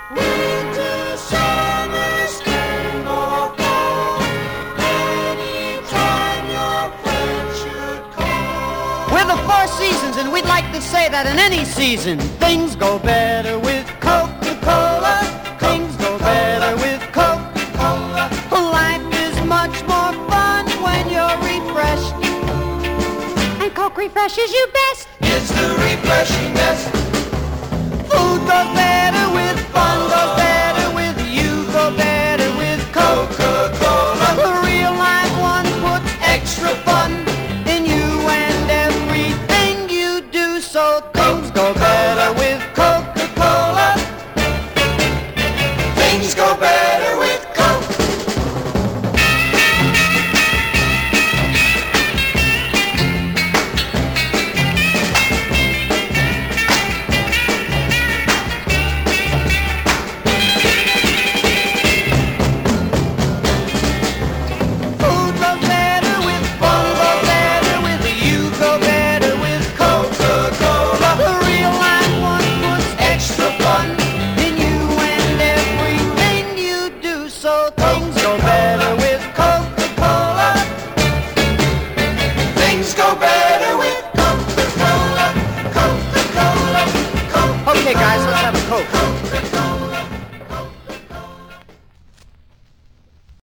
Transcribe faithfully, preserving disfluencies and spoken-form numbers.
Winter, summer, spring, or fall, anytime your friend should call. We're the four seasons, and we'd like to say that in any season, things go better with